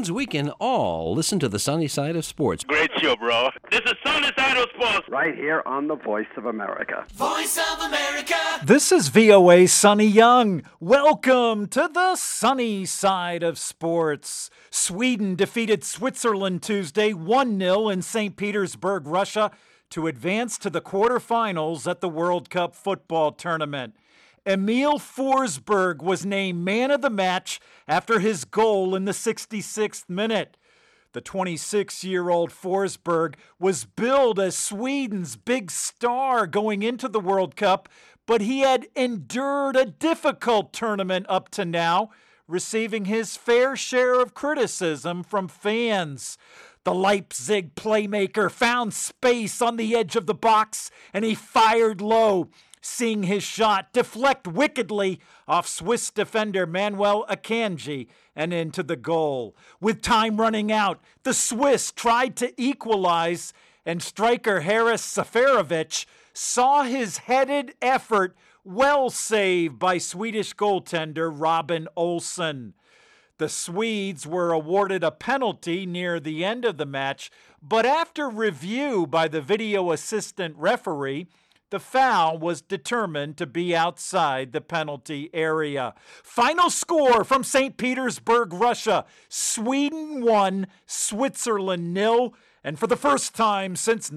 means we can all listen to the sunny side of sports. Great show, bro. This is Sunny Side of Sports. Right here on the Voice of America. Voice of America. This is VOA Sonny Young. Welcome to the sunny side of sports. Sweden defeated Switzerland Tuesday 1-0 in St. Petersburg, Russia, to advance to the quarterfinals at the World Cup football tournament. Emil Forsberg was named man of the match after his goal in the 66th minute. The 26-year-old Forsberg was billed as Sweden's big star going into the World Cup, but he had endured a difficult tournament up to now, receiving his fair share of criticism from fans. The Leipzig playmaker found space on the edge of the box, and he fired low, seeing his shot deflect wickedly off Swiss defender Manuel Akanji and into the goal. With time running out, the Swiss tried to equalize, and striker Haris Seferovic saw his headed effort well saved by Swedish goaltender Robin Olsen. The Swedes were awarded a penalty near the end of the match, but after review by the video assistant referee, the foul was determined to be outside the penalty area. Final score from St. Petersburg, Russia. Sweden 1, Switzerland 0. And for the first time since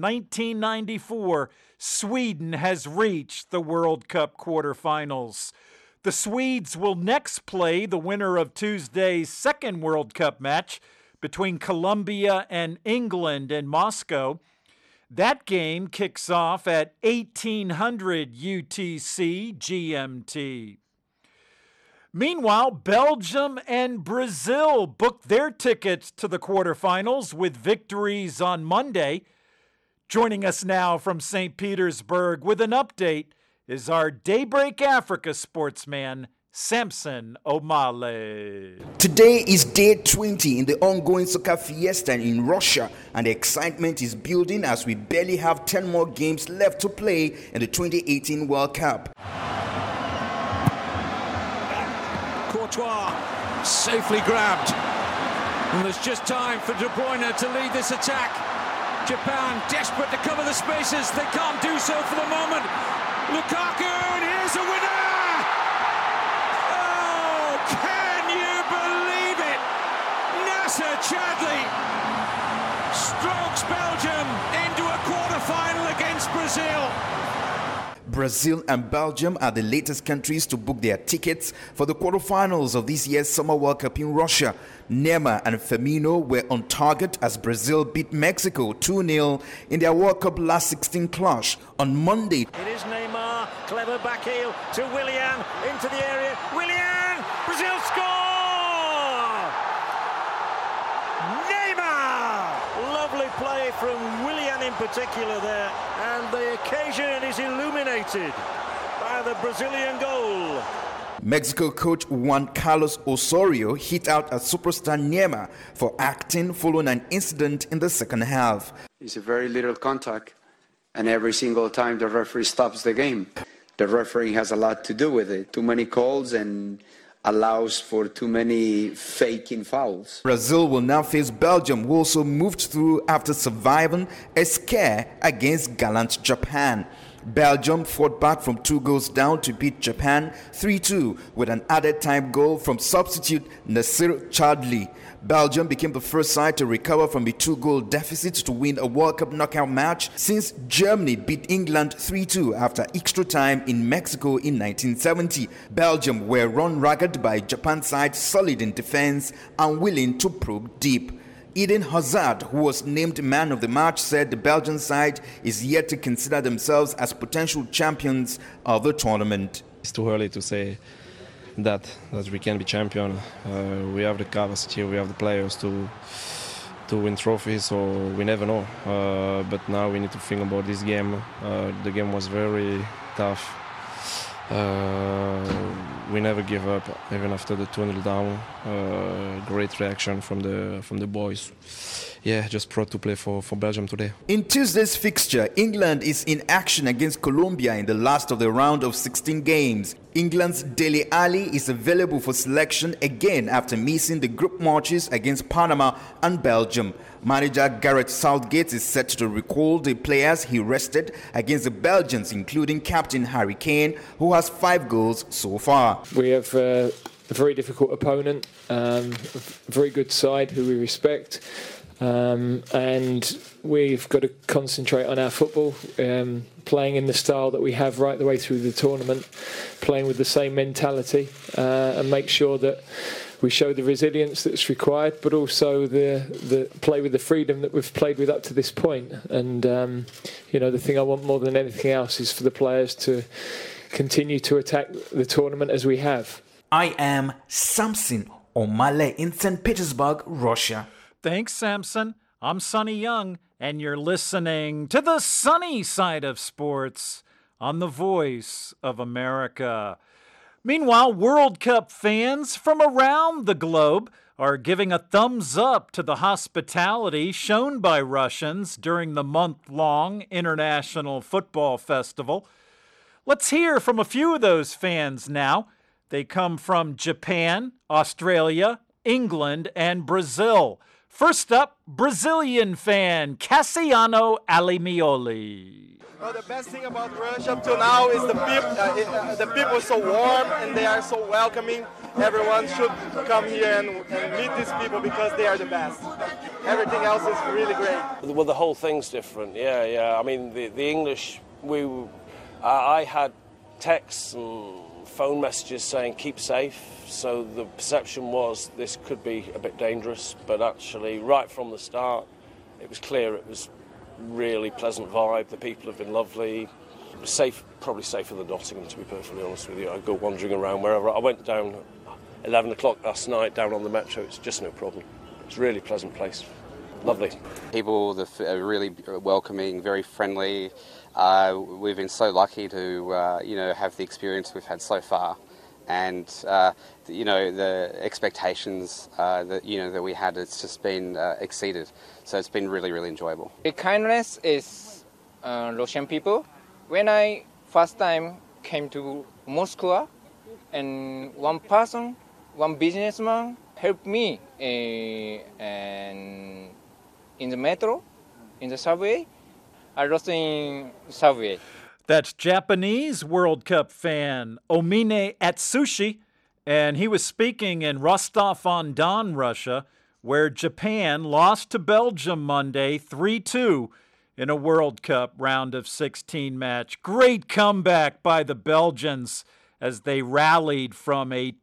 1994, Sweden has reached the World Cup quarterfinals. The Swedes will next play the winner of Tuesday's second World Cup match between Colombia and England in Moscow. That game kicks off at 1800 UTC GMT. Meanwhile, Belgium and Brazil booked their tickets to the quarterfinals with victories on Monday. Joining us now from St. Petersburg with an update is our Daybreak Africa sportsman, Samson Omale. Today is day 20 in the ongoing soccer fiesta in Russia, and the excitement is building as we barely have 10 more games left to play in the 2018 World Cup. Courtois safely grabbed, and there's just time for De Bruyne to lead this attack. Japan desperate to cover the spaces. They can't do so for the moment. Lukaku, and here's a winner! Can you believe it? Nasser Chadli strokes Belgium into a quarter-final against Brazil. Brazil and Belgium are the latest countries to book their tickets for the quarterfinals of this year's Summer World Cup in Russia. Neymar and Firmino were on target as Brazil beat Mexico 2-0 in their World Cup last 16 clash on Monday. It is Neymar, clever back heel to Willian, into the area. Willian, Brazil score! Neymar! Lovely play from Willian in particular there, and the occasion is illuminated by the Brazilian goal. Mexico coach Juan Carlos Osorio hit out at superstar Neymar for acting following an incident in the second half. It's a very little contact, and every single time the referee stops the game. The referee has a lot to do with it. Too many calls and allows for too many faking fouls. Brazil will now face Belgium, who also moved through after surviving a scare against gallant Japan. Belgium fought back from 2 goals down to beat Japan 3-2 with an added time goal from substitute Nasser Chadli. Belgium became the first side to recover from a 2-goal deficit to win a World Cup knockout match since Germany beat England 3-2 after extra time in Mexico in 1970. Belgium were run ragged by Japan's side solid in defense and willing to probe deep. Eden Hazard, who was named man of the match, said the Belgian side is yet to consider themselves as potential champions of the tournament. It's too early to say that we can be champion. We have the capacity, we have the players to win trophies, so we never know. But now we need to think about this game. The game was very tough. We never give up, even after the 2-0 down. Great reaction from the boys, just proud to play for Belgium today. In Tuesday's fixture, England is in action against Colombia in the last of the round of 16 games. England's Dele Alli is available for selection again after missing the group matches against Panama and Belgium. Manager Gareth Southgate is set to recall the players he rested against the Belgians, including captain Harry Kane, who has 5 goals so far. We have a very difficult opponent, a very good side who we respect. And we've got to concentrate on our football, playing in the style that we have right the way through the tournament, playing with the same mentality, and make sure that we show the resilience that's required, but also the play with the freedom that we've played with up to this point. And the thing I want more than anything else is for the players to continue to attack the tournament as we have. I am Samson Omale in St. Petersburg, Russia. Thanks, Samson. I'm Sonny Young, and you're listening to the sunny side of sports on the Voice of America. Meanwhile, World Cup fans from around the globe are giving a thumbs up to the hospitality shown by Russians during the month-long International Football Festival. Let's hear from a few of those fans now. They come from Japan, Australia, England, and Brazil. First up, Brazilian fan Cassiano Alimioli. Well, the best thing about Russia up to now is the people are so warm and they are so welcoming. Everyone should come here and meet these people because they are the best. Everything else is really great. Well, the whole thing's different. Yeah. I mean, the English, I had texts and phone messages saying keep safe. So the perception was this could be a bit dangerous, but actually right from the start it was clear it was really pleasant vibe. The people have been lovely. Safe, probably safer than Nottingham, to be perfectly honest with you. I go wandering around wherever. I went down 11 o'clock last night down on the metro. It's just no problem. It's a really pleasant place. Lovely. People are really welcoming, very friendly. We've been so lucky to have the experience we've had so far. And the expectations that we had, it's just been exceeded. So it's been really, really enjoyable. The kindness is Russian people. When I first time came to Moscow, and one businessman helped me and in the metro, in the subway. I lost in subway. That's Japanese World Cup fan Omine Atsushi, and he was speaking in Rostov-on-Don, Russia, where Japan lost to Belgium Monday 3-2 in a World Cup round of 16 match. Great comeback by the Belgians as they rallied from a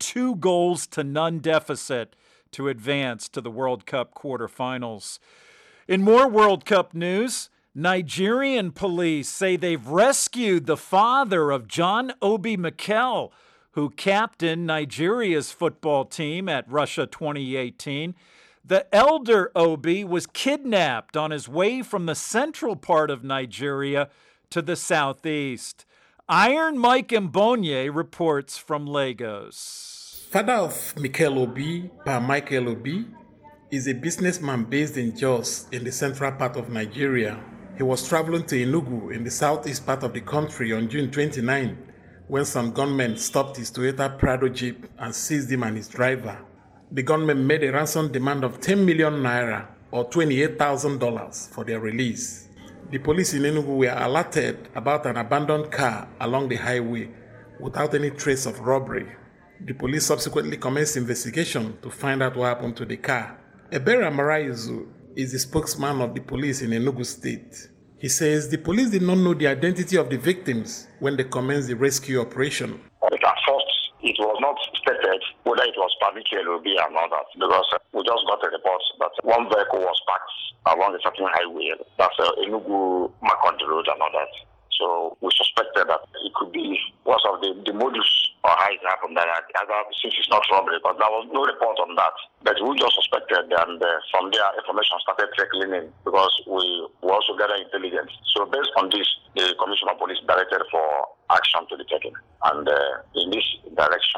2-0 deficit to advance to the World Cup quarterfinals. In more World Cup news, Nigerian police say they've rescued the father of John Obi Mikel, who captained Nigeria's football team at Russia 2018. The elder Obi was kidnapped on his way from the central part of Nigeria to the southeast. Iron Mike Mbonye reports from Lagos. Father of Mikel Obi, Pa Michael Obi, is a businessman based in Jos in the central part of Nigeria. He was traveling to Enugu in the southeast part of the country on June 29 when some gunmen stopped his Toyota Prado Jeep and seized him and his driver. The gunmen made a ransom demand of 10 million naira or $28,000 for their release. The police in Enugu were alerted about an abandoned car along the highway without any trace of robbery. The police subsequently commenced investigation to find out what happened to the car. Ebere Maraizu is the spokesman of the police in Enugu State. He says the police did not know the identity of the victims when they commenced the rescue operation. At first, it was not stated whether it was Mikel Obi or not, because we just got a report that one vehicle was parked along a certain highway. That's Enugu Makondi Road and all that. So we suspected that it could be because of the modus or how it happened, that since it's not robbery, but there was no report on that. But we just suspected, and from there information started trickling in because we also gathered intelligence. So based on this, the Commissioner of Police directed for action to be taken. And in this direction,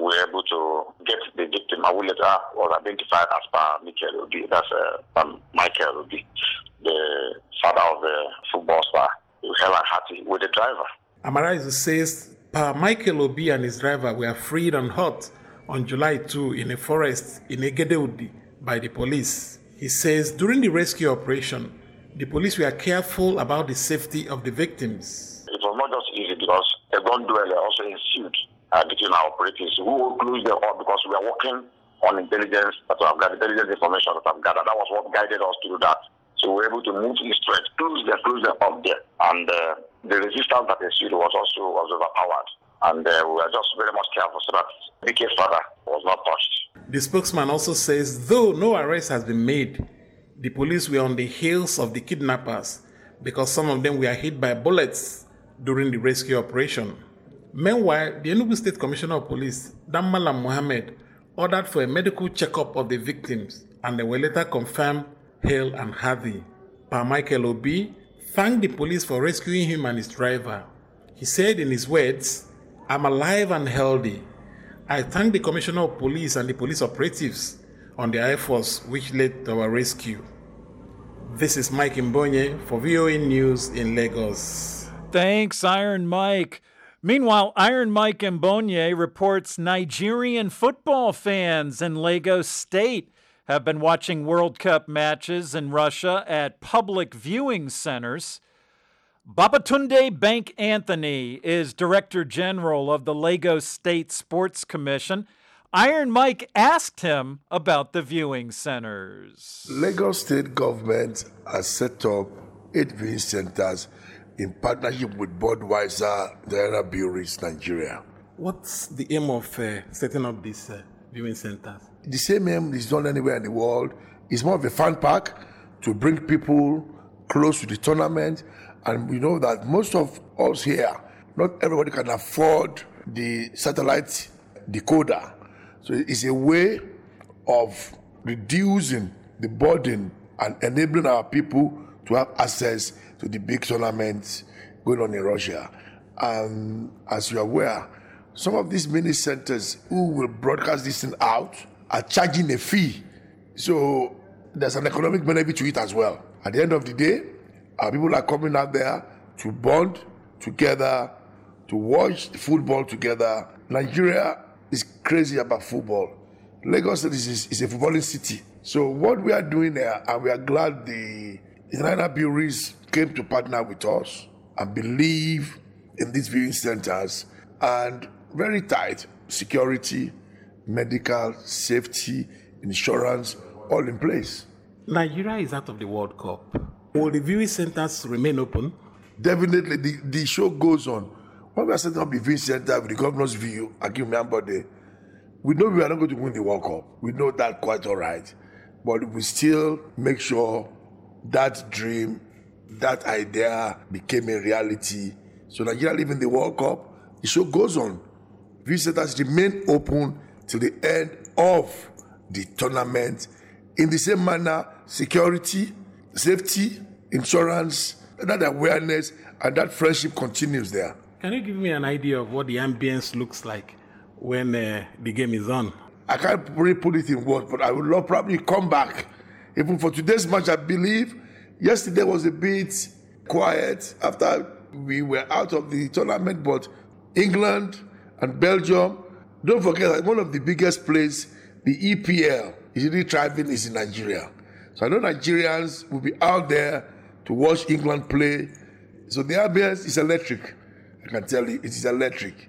we were able to get the victim, who later was identified as per Michael Obi. That's Michael Obi, the father of the football star, Helen Hattie, with the driver. Amara says Michael Obi and his driver were freed unhurt on July 2 in a forest in Egedeudi by the police. He says during the rescue operation, the police were careful about the safety of the victims. It was not just easy because a gun duel also ensued between our operatives. We will close them up because we are working on intelligence intelligence information that I've gathered. That was what guided us to do that. So we were able to move east-west, close them up there. And the resistance that ensued was overpowered. And we were just very much careful so that BK's father was not touched. The spokesman also says, though no arrest has been made, the police were on the heels of the kidnappers because some of them were hit by bullets during the rescue operation. Meanwhile, the Enugu State Commissioner of Police, Dammalam Mohammed, ordered for a medical checkup of the victims, and they were later confirmed hale and healthy. Pa Michael Obi thanked the police for rescuing him and his driver. He said in his words, "I'm alive and healthy. I thank the Commissioner of Police and the police operatives on their efforts which led to our rescue." This is Mike Mbonye for VOA News in Lagos. Thanks, Iron Mike. Meanwhile, Iron Mike Mbonye reports Nigerian football fans in Lagos State have been watching World Cup matches in Russia at public viewing centers. Babatunde Bank Anthony is Director General of the Lagos State Sports Commission. Iron Mike asked him about the viewing centers. Lagos State government has set up 8 viewing centers in partnership with Budweiser, Diana Breweries, Nigeria. What's the aim of setting up these viewing centers? The same aim is not anywhere in the world. It's more of a fan park to bring people close to the tournament. And we know that most of us here, not everybody can afford the satellite decoder. So it's a way of reducing the burden and enabling our people to have access to the big tournaments going on in Russia. And as you're aware, some of these mini centers who will broadcast this thing out are charging a fee. So there's an economic benefit to it as well. At the end of the day, our people are coming out there to bond together, to watch the football together. Nigeria is crazy about football. Lagos is a footballing city. So what we are doing there, and we are glad the Diana Breweries came to partner with us and believe in these viewing centers, and very tight security, medical, safety, insurance, all in place. Nigeria is out of the World Cup. Will the viewing centers remain open? Definitely, the show goes on. When we are setting up the viewing center with the governor's view, Akim Ambode, we know we are not going to win the World Cup. We know that quite all right. But we still make sure that dream, that idea became a reality. So Nigeria leaving the World Cup, the show goes on. Viewing centers remain open till the end of the tournament. In the same manner, security, safety, insurance, that awareness, and that friendship continues there. Can you give me an idea of what the ambience looks like when the game is on? I can't really put it in words, but I would love probably come back. Even for today's match, I believe yesterday was a bit quiet after we were out of the tournament, but England and Belgium, don't forget that one of the biggest plays, the EPL, is really thriving is in Nigeria. So I know Nigerians will be out there to watch England play. So the ambience is electric. I can tell you, it is electric.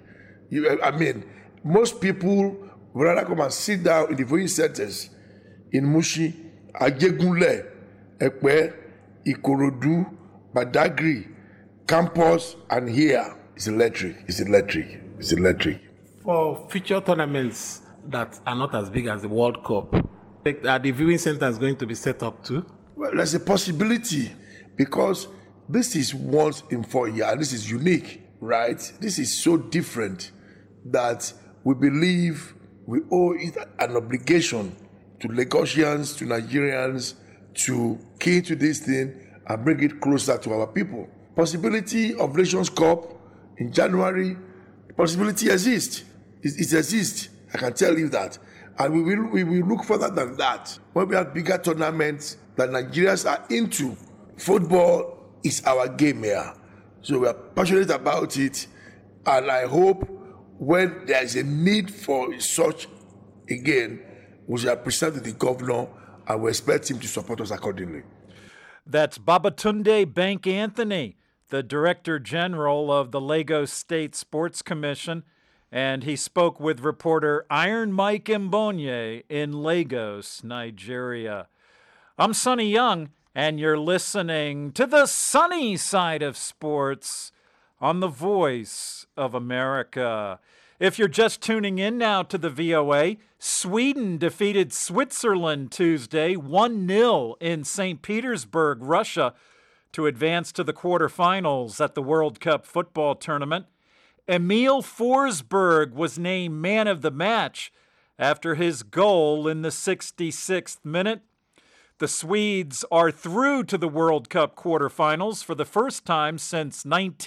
Most people would rather come and sit down in the viewing centers in Mushi, Ajegunle, Ekpe, Ikorodu, Badagry, Campus, and here. It's electric. It's electric. It's electric. For future tournaments that are not as big as the World Cup, are the viewing centers going to be set up too? Well, there's a possibility because this is once in 4 years. This is unique, right? This is so different that we believe we owe it an obligation to Lagosians, to Nigerians, to key to this thing and bring it closer to our people. Possibility of Nations Cup in January, possibility exists. It exists. I can tell you that. And we will look further than that. When we have bigger tournaments that Nigerians are into, football is our game here. So we are passionate about it. And I hope when there is a need for such again, we shall present to the governor and we expect him to support us accordingly. That's Babatunde Bank Anthony, the Director General of the Lagos State Sports Commission, and he spoke with reporter Iron Mike Mbonye in Lagos, Nigeria. I'm Sonny Young, and you're listening to the sunny side of sports on the Voice of America. If you're just tuning in now to the VOA, Sweden defeated Switzerland Tuesday 1-0 in St. Petersburg, Russia, to advance to the quarterfinals at the World Cup football tournament. Emil Forsberg was named man of the match after his goal in the 66th minute. The Swedes are through to the World Cup quarterfinals for the first time since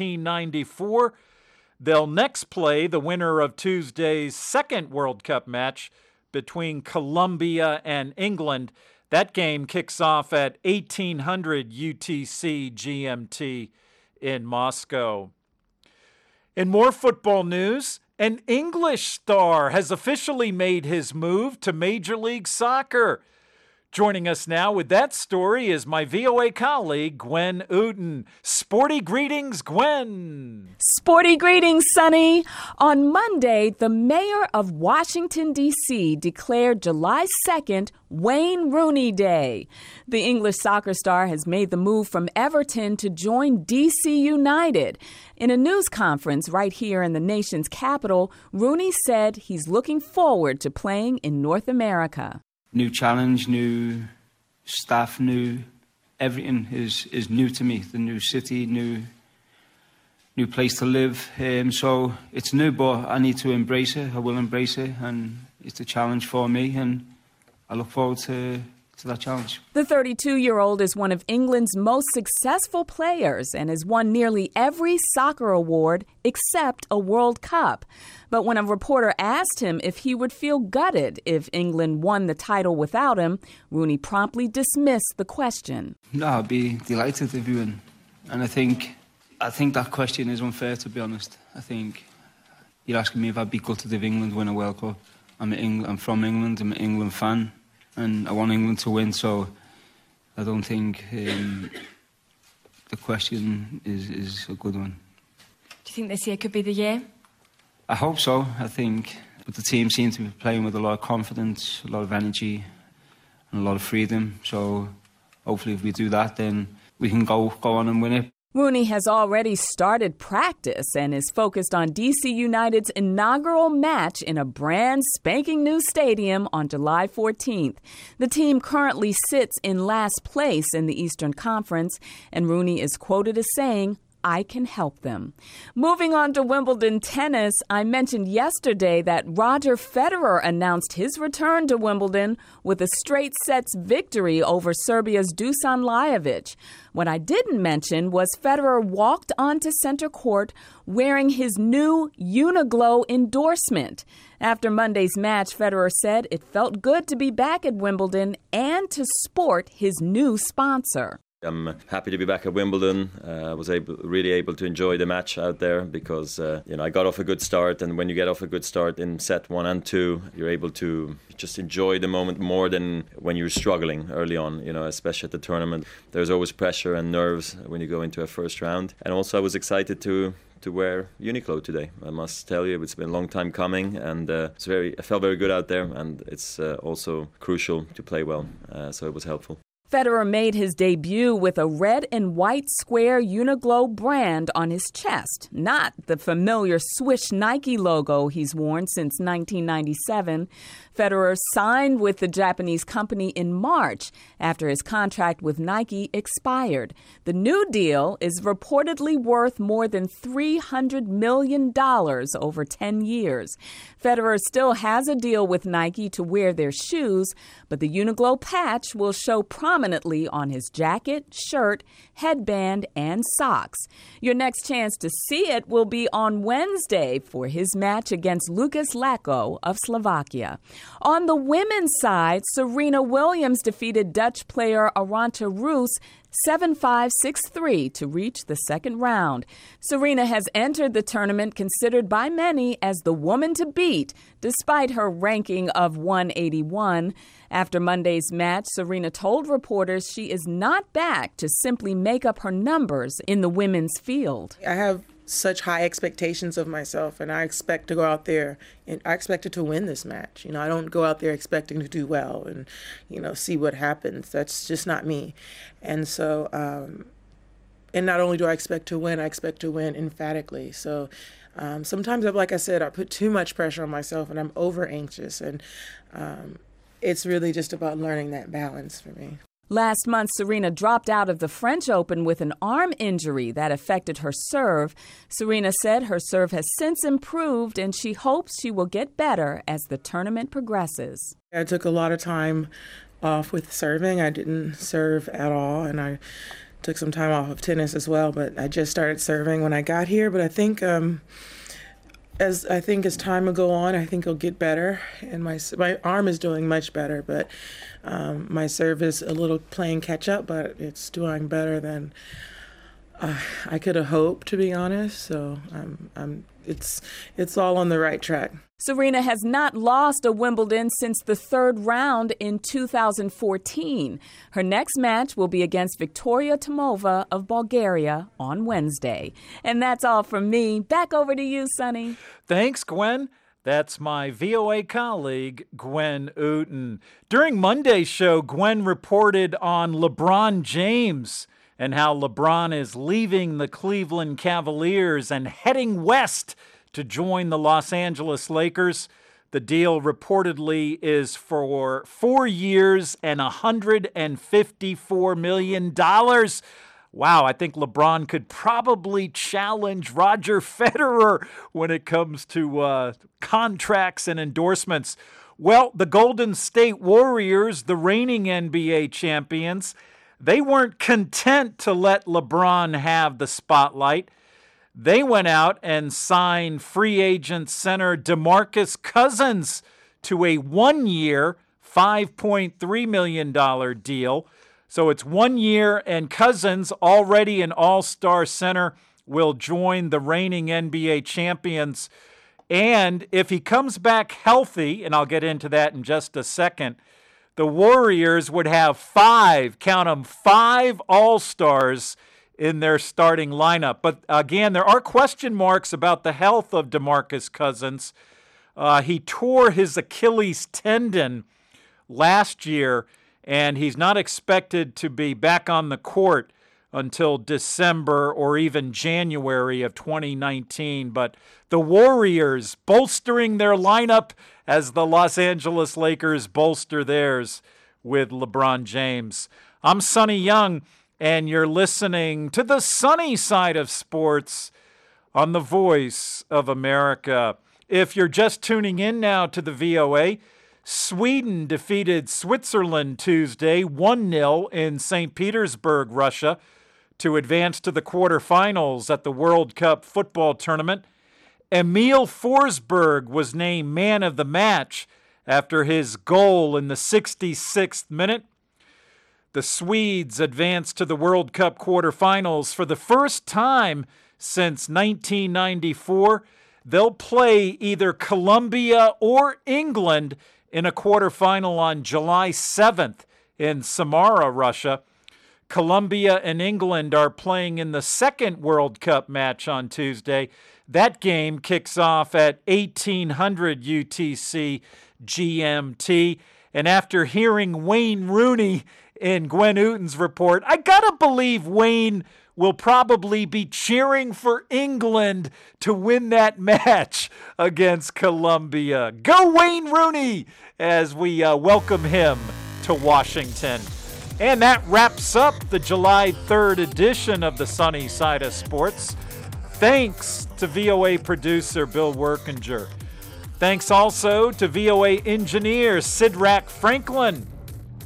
1994. They'll next play the winner of Tuesday's second World Cup match between Colombia and England. That game kicks off at 1800 UTC GMT in Moscow. In more football news, an English star has officially made his move to Major League Soccer. Joining us now with that story is my VOA colleague, Gwen Uden. Sporty greetings, Gwen. Sporty greetings, Sonny. On Monday, the mayor of Washington, D.C. declared July 2nd Wayne Rooney Day. The English soccer star has made the move from Everton to join D.C. United. In a news conference right here in the nation's capital, Rooney said he's looking forward to playing in North America. New challenge, new staff, new everything is new to me. The new city, new place to live. So it's new, but I need to embrace it. I will embrace it, and it's a challenge for me, and I look forward to that challenge. The 32-year-old is one of England's most successful players and has won nearly every soccer award except a World Cup. But when a reporter asked him if he would feel gutted if England won the title without him, Rooney promptly dismissed the question. No, I'd be delighted if you win. And I think that question is unfair, to be honest. I think you're asking me if I'd be gutted if England win a World Cup. I'm from England, I'm an England fan, and I want England to win, so I don't think the question is a good one. Do you think this year could be the year? I hope so. I think but the team seems to be playing with a lot of confidence, a lot of energy and a lot of freedom. So hopefully if we do that, then we can go on and win it. Rooney has already started practice and is focused on DC United's inaugural match in a brand spanking new stadium on July 14th. The team currently sits in last place in the Eastern Conference, and Rooney is quoted as saying, "I can help them." Moving on to Wimbledon tennis, I mentioned yesterday that Roger Federer announced his return to Wimbledon with a straight sets victory over Serbia's Dusan Lajovic. What I didn't mention was Federer walked onto center court wearing his new Uniglow endorsement. After Monday's match, Federer said it felt good to be back at Wimbledon and to sport his new sponsor. I'm happy to be back at Wimbledon. I was really able to enjoy the match out there because I got off a good start, and when you get off a good start in set 1 and 2, you're able to just enjoy the moment more than when you're struggling early on, especially at the tournament. There's always pressure and nerves when you go into a first round. And also I was excited to wear Uniqlo today. I must tell you, it's been a long time coming, and I felt very good out there, and it's also crucial to play well, so it was helpful. Federer made his debut with a red and white square Uniglow brand on his chest, not the familiar Swish Nike logo he's worn since 1997. Federer signed with the Japanese company in March after his contract with Nike expired. The new deal is reportedly worth more than $300 million over 10 years. Federer still has a deal with Nike to wear their shoes, but the Uniglow patch will show promise prominently on his jacket, shirt, headband, and socks. Your next chance to see it will be on Wednesday for his match against Lukas Lacko of Slovakia. On the women's side, Serena Williams defeated Dutch player Arantxa Rus 7-5, 6-3 to reach the second round. Serena has entered the tournament considered by many as the woman to beat, despite her ranking of 181. After Monday's match, Serena told reporters she is not back to simply make up her numbers in the women's field. I have such high expectations of myself, and I expect to go out there and I expected to win this match. I don't go out there expecting to do well and, see what happens. That's just not me. And so, and not only do I expect to win, I expect to win emphatically. So sometimes, like I said, I put too much pressure on myself and I'm over anxious. And it's really just about learning that balance for me. Last month, Serena dropped out of the French Open with an arm injury that affected her serve. Serena said her serve has since improved and she hopes she will get better as the tournament progresses. I took a lot of time off with serving. I didn't serve at all, and I took some time off of tennis as well, but I just started serving when I got here. But I think as time will go on, I think it'll get better, and my arm is doing much better, but my serve is a little playing catch up, but it's doing better than I could have hoped, to be honest. So it's all on the right track. Serena has not lost a Wimbledon since the third round in 2014. Her next match will be against Victoria Tomova of Bulgaria on Wednesday. And that's all from me. Back over to you, Sonny. Thanks, Gwen. That's my VOA colleague, Gwen Ooten. During Monday's show, Gwen reported on LeBron James and how LeBron is leaving the Cleveland Cavaliers and heading west to join the Los Angeles Lakers. The deal reportedly is for 4 years and $154 million. Wow, I think LeBron could probably challenge Roger Federer when it comes to contracts and endorsements. Well, the Golden State Warriors, the reigning NBA champions, they weren't content to let LeBron have the spotlight. They went out and signed free agent center DeMarcus Cousins to a 1-year, $5.3 million deal. So it's 1 year, and Cousins, already an all-star center, will join the reigning NBA champions. And if he comes back healthy, and I'll get into that in just a second, the Warriors would have 5 all-stars in their starting lineup. But again, there are question marks about the health of DeMarcus Cousins. He tore his Achilles tendon last year, and he's not expected to be back on the court until December or even January of 2019. But the Warriors bolstering their lineup as the Los Angeles Lakers bolster theirs with LeBron James. I'm Sonny Young, and you're listening to the sunny side of sports on the Voice of America. If you're just tuning in now to the VOA, Sweden defeated Switzerland Tuesday 1-0 in St. Petersburg, Russia, to advance to the quarterfinals at the World Cup football tournament. Emil Forsberg was named man of the match after his goal in the 66th minute. The Swedes advanced to the World Cup quarterfinals for the first time since 1994. They'll play either Colombia or England in a quarterfinal on July 7th in Samara, Russia. Colombia and England are playing in the second World Cup match on Tuesday. That game kicks off at 1800 UTC GMT. And after hearing Wayne Rooney in Gwen Ooten's report, I gotta believe Wayne will probably be cheering for England to win that match against Colombia. Go Wayne Rooney, as we welcome him to Washington. And that wraps up the July 3rd edition of the Sunny Side of Sports. Thanks to VOA producer Bill Workinger. Thanks also to VOA engineer Sidrak Franklin.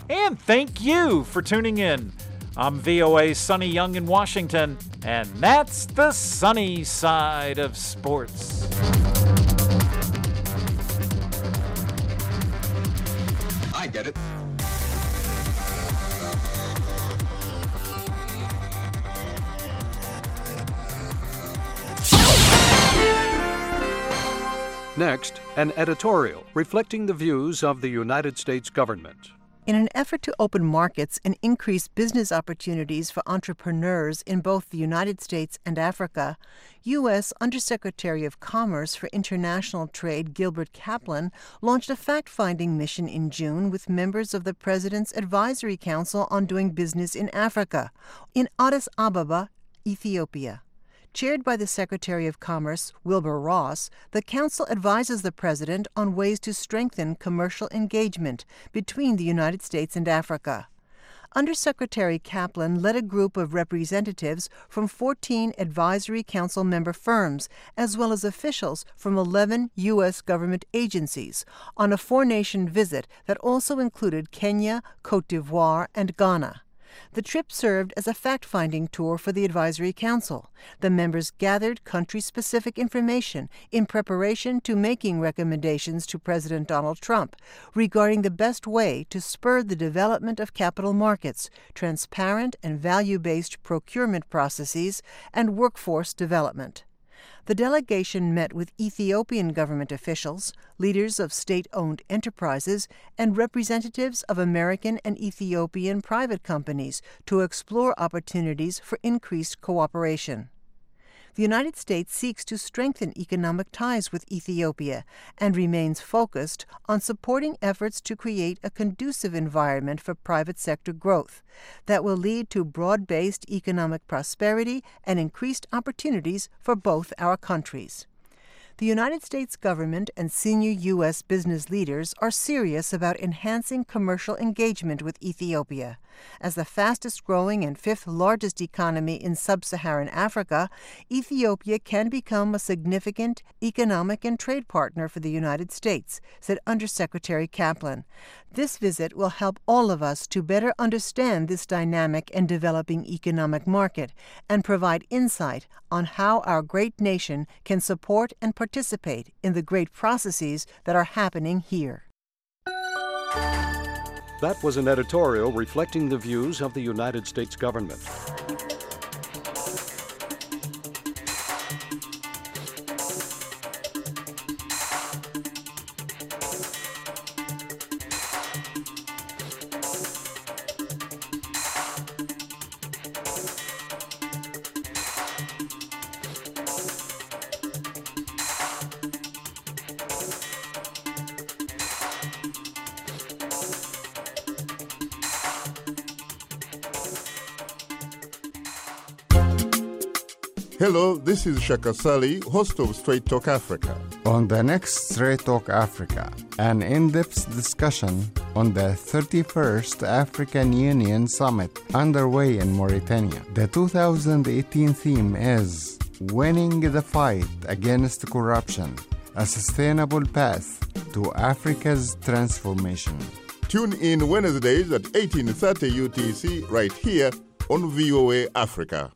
And thank you for tuning in. I'm VOA's Sonny Young in Washington, and that's the sunny side of sports. I get it. Next, an editorial reflecting the views of the United States government. In an effort to open markets and increase business opportunities for entrepreneurs in both the United States and Africa, U.S. Undersecretary of Commerce for International Trade Gilbert Kaplan launched a fact-finding mission in June with members of the President's Advisory Council on Doing Business in Africa in Addis Ababa, Ethiopia. Chaired by the Secretary of Commerce, Wilbur Ross, the Council advises the President on ways to strengthen commercial engagement between the United States and Africa. Undersecretary Kaplan led a group of representatives from 14 Advisory Council member firms, as well as officials from 11 U.S. government agencies, on a four-nation visit that also included Kenya, Côte d'Ivoire, and Ghana. The trip served as a fact-finding tour for the Advisory Council. The members gathered country-specific information in preparation to making recommendations to President Donald Trump regarding the best way to spur the development of capital markets, transparent and value-based procurement processes, and workforce development. The delegation met with Ethiopian government officials, leaders of state-owned enterprises, and representatives of American and Ethiopian private companies to explore opportunities for increased cooperation. The United States seeks to strengthen economic ties with Ethiopia and remains focused on supporting efforts to create a conducive environment for private sector growth that will lead to broad-based economic prosperity and increased opportunities for both our countries. The United States government and senior U.S. business leaders are serious about enhancing commercial engagement with Ethiopia. As the fastest-growing and fifth-largest economy in sub-Saharan Africa, Ethiopia can become a significant economic and trade partner for the United States, said Undersecretary Kaplan. This visit will help all of us to better understand this dynamic and developing economic market and provide insight on how our great nation can support and participate in the great processes that are happening here. That was an editorial reflecting the views of the United States government. Hello, this is Shaka Sali, host of Straight Talk Africa. On the next Straight Talk Africa, an in-depth discussion on the 31st African Union Summit underway in Mauritania. The 2018 theme is Winning the Fight Against Corruption, a Sustainable Path to Africa's Transformation. Tune in Wednesdays at 18:30 UTC right here on VOA Africa.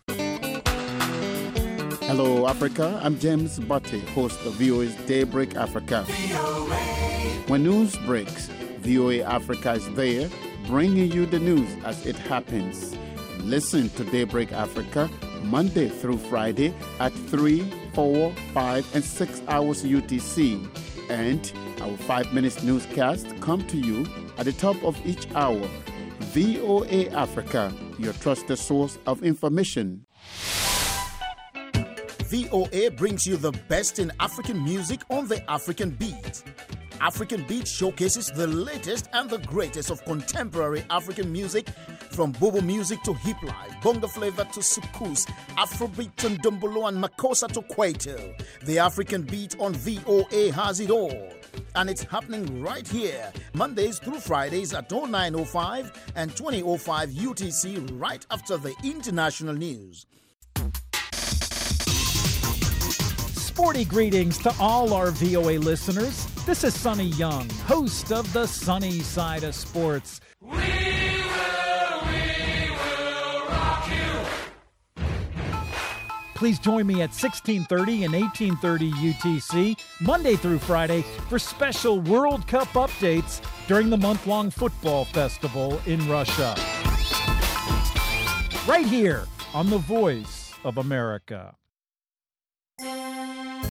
Hello, Africa. I'm James Butte, host of VOA's Daybreak Africa. When news breaks, VOA Africa is there, bringing you the news as it happens. Listen to Daybreak Africa Monday through Friday at 3, 4, 5, and 6 hours UTC. And our 5-minute newscast come to you at the top of each hour. VOA Africa, your trusted source of information. VOA brings you the best in African music on the African Beat. African Beat showcases the latest and the greatest of contemporary African music, from Bobo music to hip life, bongo flavor to soukous, Afrobeat to ndombolo and makossa to kwaito. The African Beat on VOA has it all. And it's happening right here, Mondays through Fridays at 09:05 and 20:05 UTC, right after the international news. Sporty greetings to all our VOA listeners. This is Sonny Young, host of the Sunny Side of Sports. Please join me at 1630 and 1830 UTC, Monday through Friday, for special World Cup updates during the month-long football festival in Russia. Right here on The Voice of America.